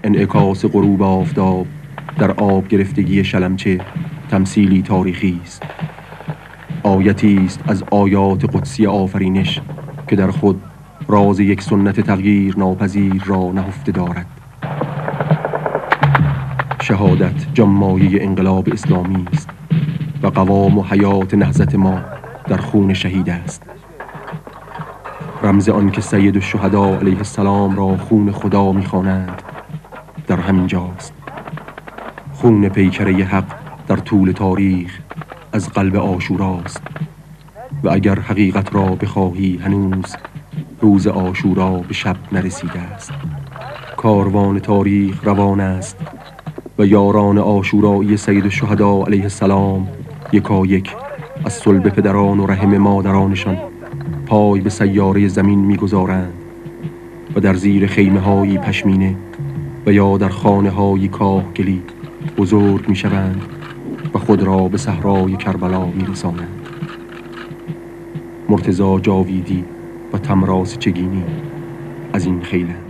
انعکاس غروب آفتاب در آب گرفتگی شلمچه تمثیلی تاریخی است. آیتی است از آیات قدسی آفرینش که در خود راز یک سنت تغییر ناپذیر را نهفته دارد. شهادت جانمایه انقلاب اسلامی است و قوام و حیات نهضت ما در خون شهید است. رمز آن که سید الشهدا علیه السلام را خون خدا می‌خوانند در همین جاست. خون پیکره حق در طول تاریخ از قلب عاشوراست و اگر حقیقت را بخواهی هنوز روز عاشورا به شب نرسیده است. کاروان تاریخ روان است و یاران عاشورایی سید الشهدا علیه السلام یکایک از صلب پدران و رحم مادرانشان پای به سیاره زمین می‌گذارند و در زیر خیمه‌های پشمینه و یا در خانه‌های کاهگلی بزرگ می‌شوند و خود را به صحرای کربلا می‌رسانند. مرتضی جاویدی و طمراس چگینی از این خیلند.